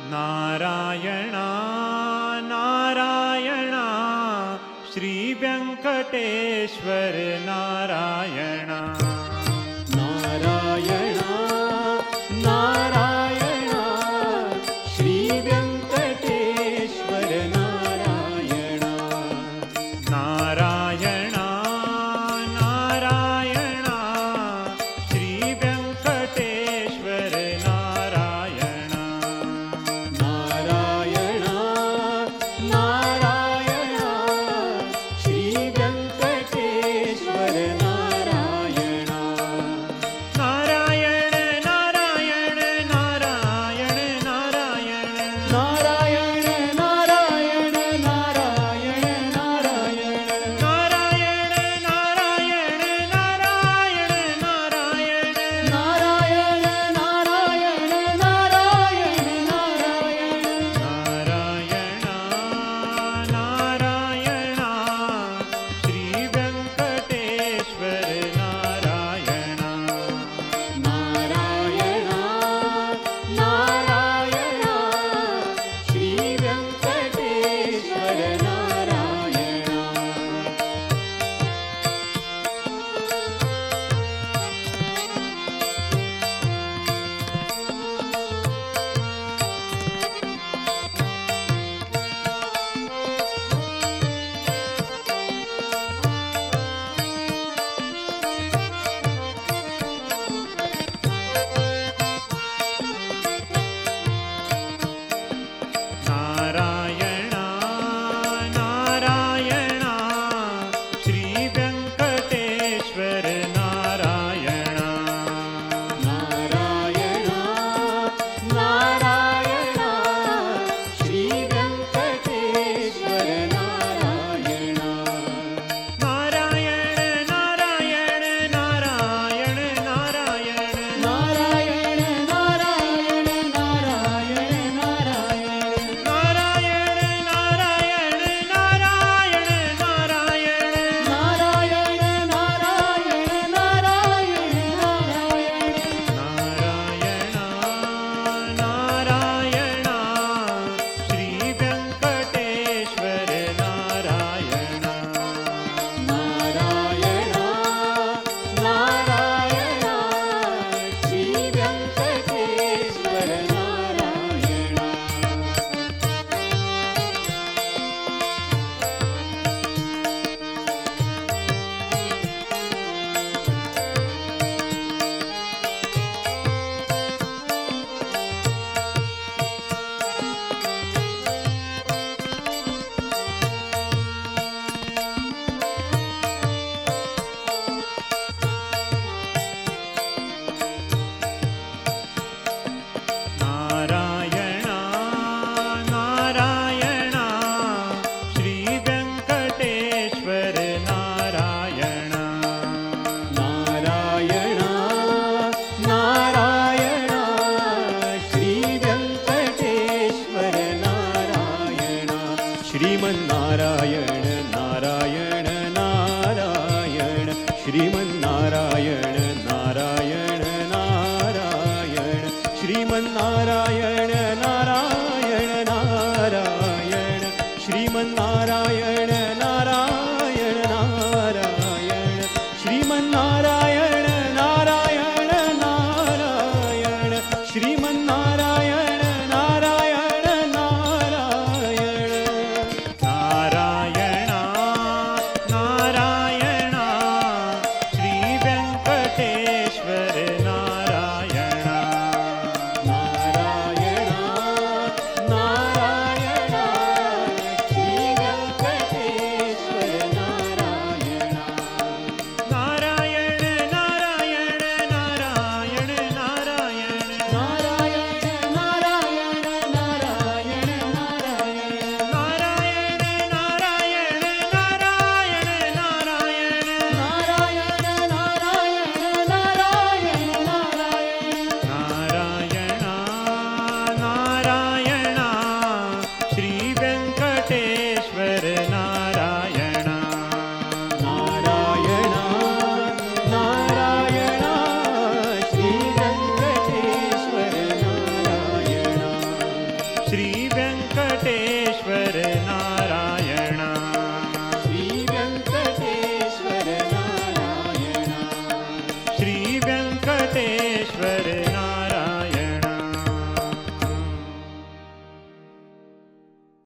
Narayana Narayana Shri Venkateshwara Narayana Narayana Narayana Shri Venkateshwara Narayana Narayana Narayana Shri Venkateshwara Narayana Narayana Narayana Shri Venkateshwara Narayana Narayana Narayana Narayana Narayana Narayana Narayana Narayana Narayana Narayana Narayana Narayana Narayana Narayana Narayana Narayana Narayana Narayana Shri Venkateshwara Narayana Narayana Narayana Shri Venkateshwara Narayana Narayana Narayana Shri Venkateshwara Narayana Narayana Narayana Shri Venkateshwara Narayana Narayana Narayana Narayana Narayana Narayana Narayana Narayana Narayana Narayana Narayana Narayana Narayana Narayana Narayana Narayana Narayana Shri Venkateshwara Narayana Narayana Narayana Shri Venkateshwara Narayana Narayana Narayana Shri Venkateshwara Narayana Narayana Narayana Shri Venkateshwara Narayana Srimannarayana Narayana Narayana Srimannarayana Narayana Narayana Srimannarayana